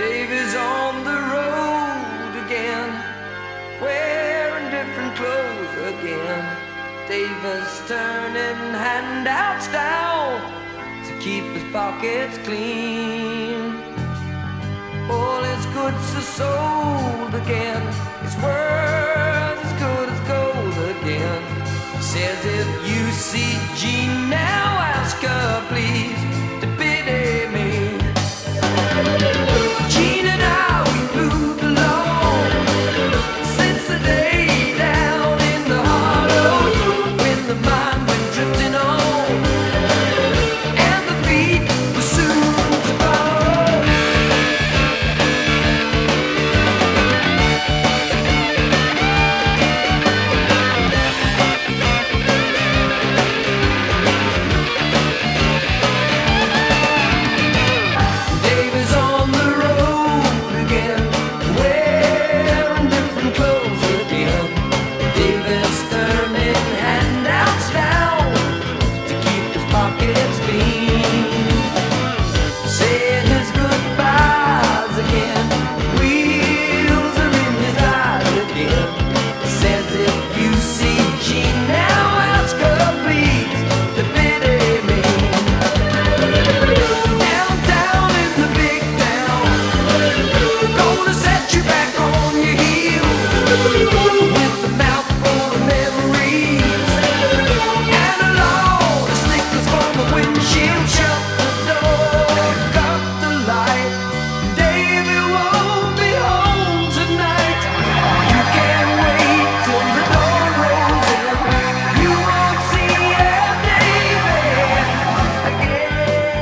Dave is on the road again, wearing different clothes again. Dave is turning handouts down to keep his pockets clean. All his goods are sold again, his word as good as gold again. Says if you see Jean now, ask her please to pity me. Jean and I, we moved along since the day down in the hollow when the mind went drifting on and the feet were soon to follow. Dave is on the road again, wearing different clothes again. Dave is turning handouts down to keep his pockets clean. Saying his goodbyes again, wheels are in his eyes again. Says if you see Jean now, ask her please to pity me. Downtown in the big town, gonna set you back on your heels with the mouth full of memories and a load of snickers from the windshield. Shut the door, cut the light. David won't be home tonight. You can't wait till the door rolls in. You won't see David again.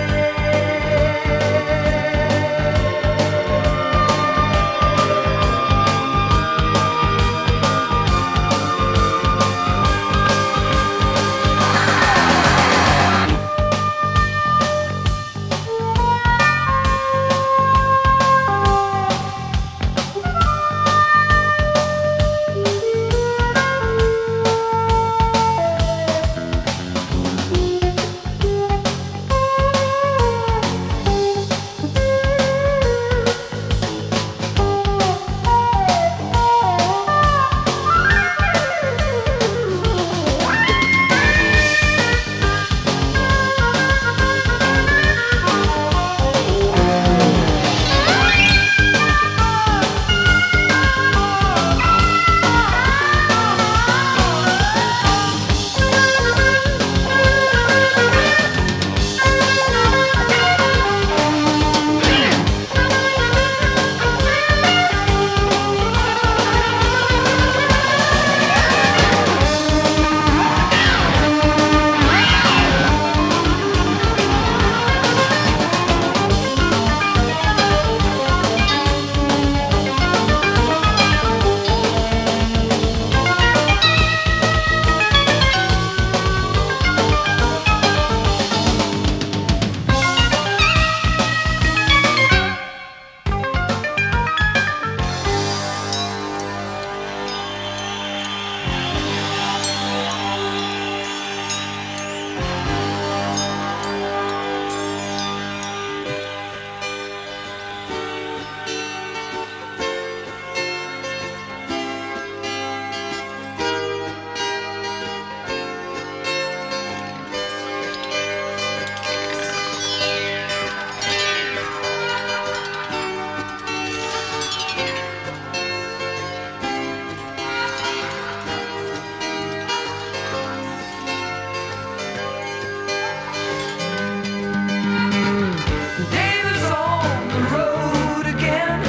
Dave is on the road again,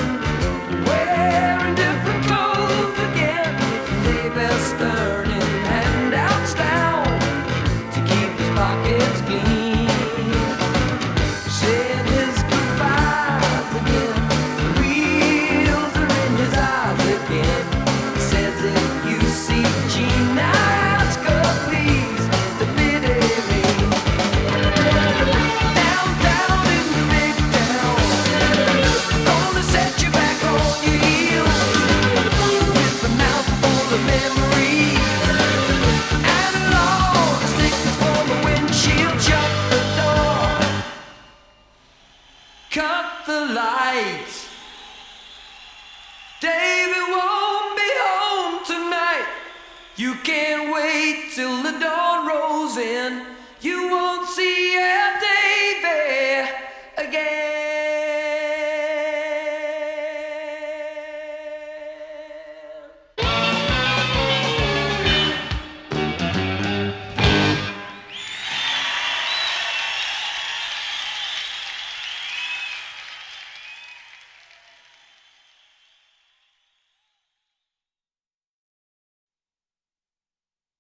wearing different clothes again. Dave is turning handouts down to keep his pockets clean. Saying his goodbyes again, wheels are in his eyes again. Says if you see Jean, ask her please to pity me. Downtown in the big town, gonna set you back on your heels with a mouth full of memories and a load of stickers for the windshield. Shut the door, cut the lights. You can't wait till the dawn rolls in. You won't see